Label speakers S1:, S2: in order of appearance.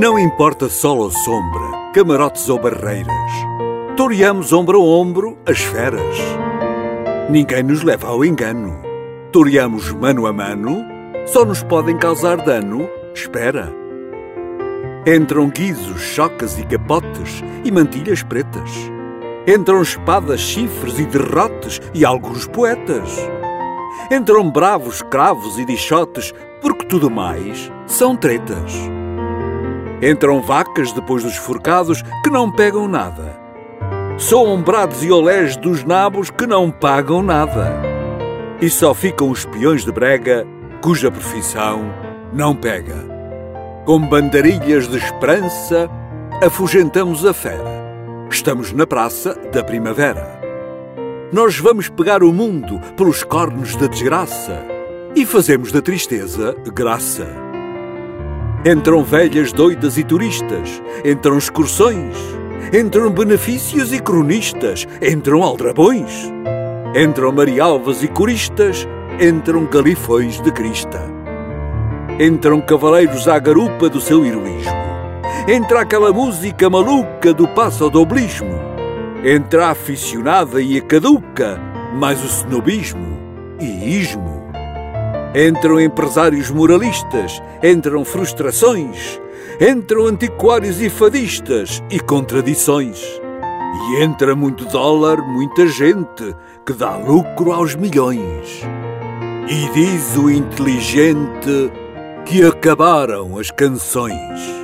S1: Não importa sol ou sombra, camarotes ou barreiras, toreamos ombro a ombro as feras. Ninguém nos leva ao engano. Toreamos mano a mano, só nos podem causar dano. Espera. Entram guizos, chocas e capotes e mantilhas pretas. Entram espadas, chifres e derrotes e alguns poetas. Entram bravos, cravos e dichotes, porque tudo mais são tretas. Entram vacas depois dos forcados que não pegam nada. Soam brados e olés dos nabos que não pagam nada. E só ficam os peões de brega cuja profissão não pega. Com bandarilhas de esperança afugentamos a fera. Estamos na praça da primavera. Nós vamos pegar o mundo pelos cornos da desgraça e fazemos da tristeza graça. Entram velhas doidas e turistas, entram excursões, entram benefícios e cronistas, entram aldrabões, entram marialvas e coristas, entram galifões de crista. Entram cavaleiros à garupa do seu heroísmo, entra aquela música maluca do passadoblismo, entra a aficionada e a caduca, mais o snobismo e ismo. Entram empresários moralistas, entram frustrações, entram antiquários e fadistas e contradições. E entra muito dólar, muita gente, que dá lucro aos milhões. E diz o inteligente que acabaram as canções.